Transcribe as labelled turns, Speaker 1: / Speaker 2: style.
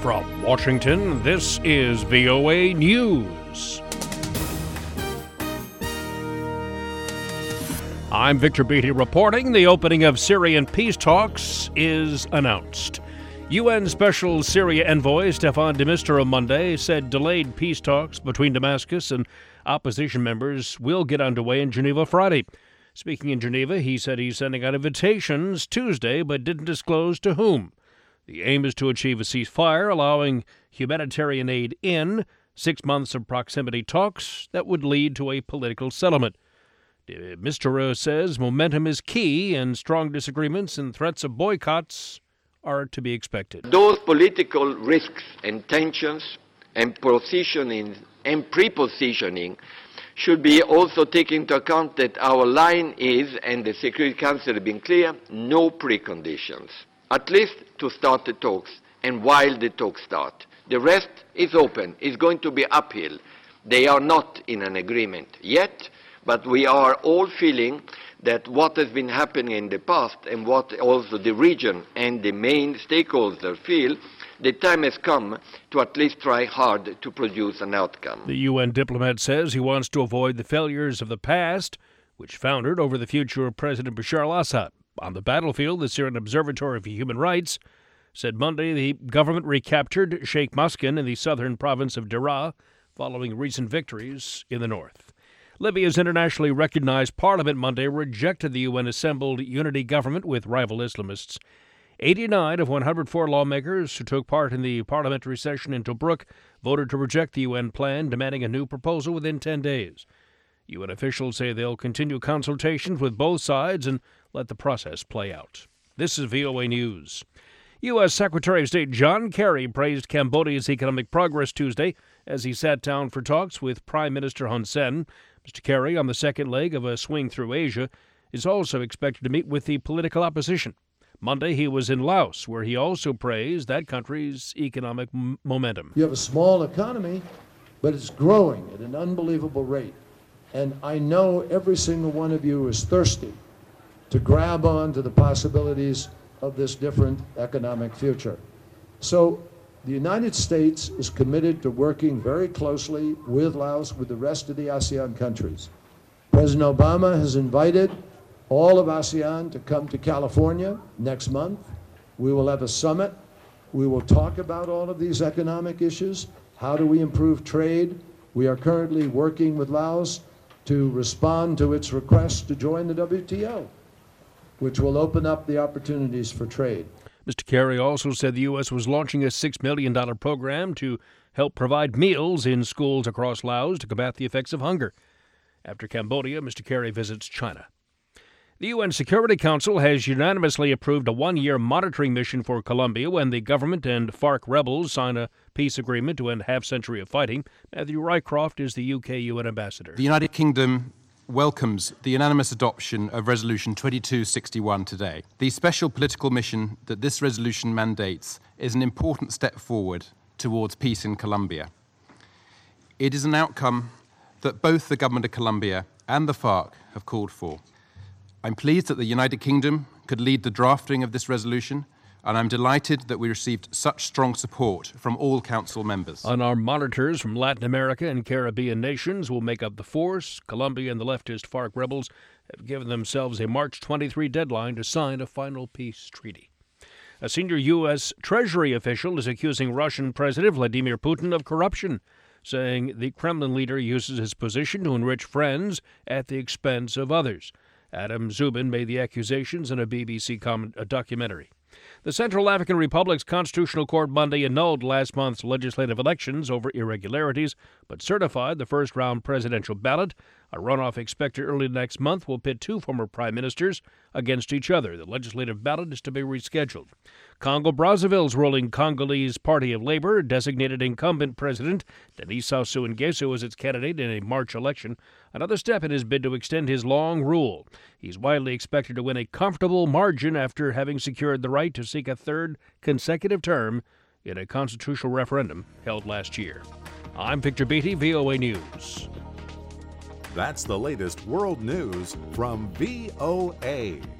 Speaker 1: From Washington, this is VOA News. I'm Victor Beatty reporting. The opening of Syrian peace talks is announced. UN Special Syria Envoy Staffan de Mistura Monday said delayed peace talks between Damascus and opposition members will get underway in Geneva Friday. Speaking in Geneva, he said he's sending out invitations Tuesday but didn't disclose to whom. The aim is to achieve a ceasefire, allowing humanitarian aid in 6 months of proximity talks that would lead to a political settlement. De Mistura says momentum is key and strong disagreements and threats of boycotts are to be expected.
Speaker 2: Those political risks and tensions and positioning and pre-positioning should be also taken into account that our line is, and the Security Council has been clear, no preconditions, at least to start the talks and while the talks start. The rest is open, is going to be uphill. They are not in an agreement yet, but we are all feeling that what has been happening in the past and what also the region and the main stakeholders feel, the time has come to at least try hard to produce an outcome.
Speaker 1: The UN diplomat says he wants to avoid the failures of the past, which foundered over the future of President Bashar al-Assad. On the battlefield, the Syrian Observatory for Human Rights said Monday the government recaptured Sheikh Maskin in the southern province of Daraa following recent victories in the north. Libya's internationally recognized parliament Monday rejected the UN-assembled unity government with rival Islamists. 89 of 104 lawmakers who took part in the parliamentary session in Tobruk voted to reject the UN plan, demanding a new proposal within 10 days. UN officials say they'll continue consultations with both sides and let the process play out. This is VOA News. U.S. Secretary of State John Kerry praised Cambodia's economic progress Tuesday as he sat down for talks with Prime Minister Hun Sen. Mr. Kerry, on the second leg of a swing through Asia, is also expected to meet with the political opposition. Monday, he was in Laos, where he also praised that country's economic momentum.
Speaker 3: You have a small economy, but it's growing at an unbelievable rate. And I know every single one of you is thirsty to grab on to the possibilities of this different economic future. So the United States is committed to working very closely with Laos, with the rest of the ASEAN countries. President Obama has invited all of ASEAN to come to California next month. We will have a summit. We will talk about all of these economic issues. How do we improve trade? We are currently working with Laos to respond to its request to join the WTO, which will open up the opportunities for trade.
Speaker 1: Mr. Kerry also said the U.S. was launching a $6 million program to help provide meals in schools across Laos to combat the effects of hunger. After Cambodia, Mr. Kerry visits China. The UN Security Council has unanimously approved a one-year monitoring mission for Colombia when the government and FARC rebels sign a peace agreement to end a half-century of fighting. Matthew Rycroft is the UK UN ambassador.
Speaker 4: The United Kingdom welcomes the unanimous adoption of Resolution 2261 today. The special political mission that this resolution mandates is an important step forward towards peace in Colombia. It is an outcome that both the government of Colombia and the FARC have called for. I'm pleased that the United Kingdom could lead the drafting of this resolution, and I'm delighted that we received such strong support from all Council members.
Speaker 1: Unarmed monitors from Latin America and Caribbean nations will make up the force. Colombia and the leftist FARC rebels have given themselves a March 23 deadline to sign a final peace treaty. A senior U.S. Treasury official is accusing Russian President Vladimir Putin of corruption, saying the Kremlin leader uses his position to enrich friends at the expense of others. Adam Zubin made the accusations in a BBC documentary. The Central African Republic's Constitutional Court Monday annulled last month's legislative elections over irregularities, but certified the first-round presidential ballot. A runoff expected early next month will pit two former prime ministers against each other. The legislative ballot is to be rescheduled. Congo-Brazzavilles ruling Congolese Party of Labor designated incumbent President Denis Sassou Nguesso as its candidate in a March election, another step in his bid to extend his long rule. He's widely expected to win a comfortable margin after having secured the right to seek a third consecutive term in a constitutional referendum held last year. I'm Victor Beatty, VOA News.
Speaker 5: That's the latest world news from VOA.